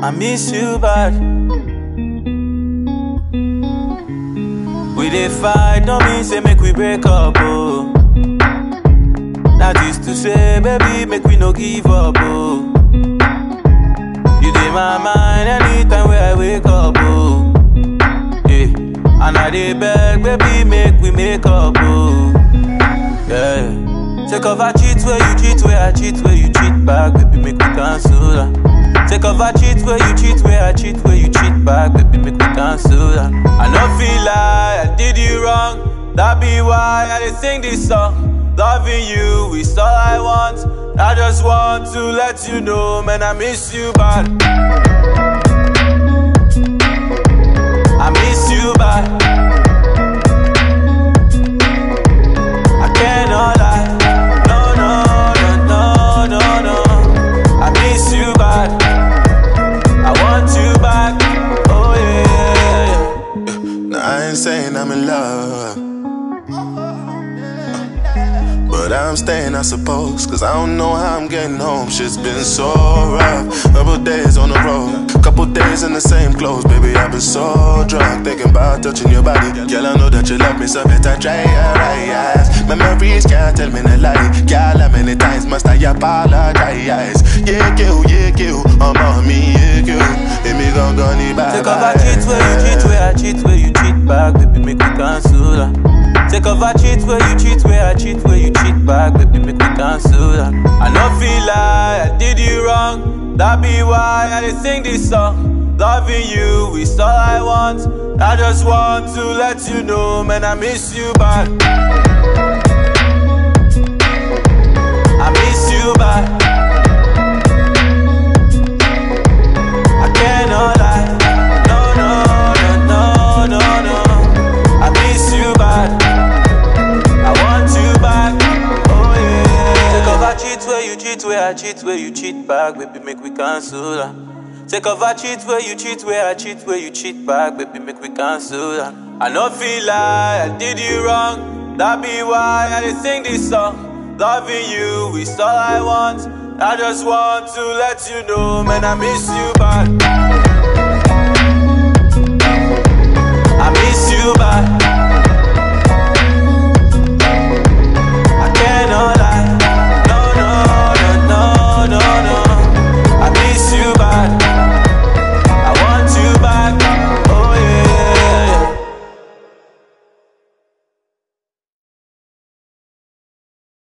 I miss you bad. We dey fight, don't mean say make we break up, oh. That is to say, baby, make we no give up, oh. You dey my mind anytime where I wake up, oh. Yeah, and I dey beg, baby, make we make up, oh. Yeah, take off I cheat where you cheat, where I cheat, where you cheat back, baby, make we cancel that. Take off I cheat where you cheat, where I cheat, where you cheat back, baby, make me cancel that. I no feel like I did you wrong, that be why I dey sing this song. Loving you is all I want, I just want to let you know, man, I miss you bad. I miss you bad. I cannot lie, no, no, no, no, no, no. I miss you bad. I want you back, oh yeah. Now I ain't saying I'm in love, but I'm staying, I suppose, cause I don't know how I'm getting home. Shit's been so rough. Couple days on the road, couple days in the same clothes. Baby, I've been so drunk, thinking about touching your body. Girl, I know that you love me, so better try your eyes. Memories can't tell me no lie. Girl, how many times must I apologize? Yeah, kill, I'm on me, yeah, kill. Let me go, bye. Take off I cheat where you cheat, where I cheat, where you cheat back, baby, make me cancel that. Take off I cheat where you cheat, where I cheat, where you cheat back, baby, make me cancel that. I no feel like I did you wrong, that be why I dey sing this song. Loving you is all I want, I just want to let you know, man, I miss you bad. I miss you bad. I cannot lie, no, no, no, no, no, no. I miss you bad. I want you back, oh yeah. Take off I cheat where you cheat, where I cheat, where you cheat back, baby, make we cancel that. Take off I cheat where you cheat, where I cheat, where you cheat back, baby, make we cancel that. I no feel like I did you wrong, that be why I dey sing this song. Loving you is all I want, I just want to let you know, man, I miss you bad. I miss you bad.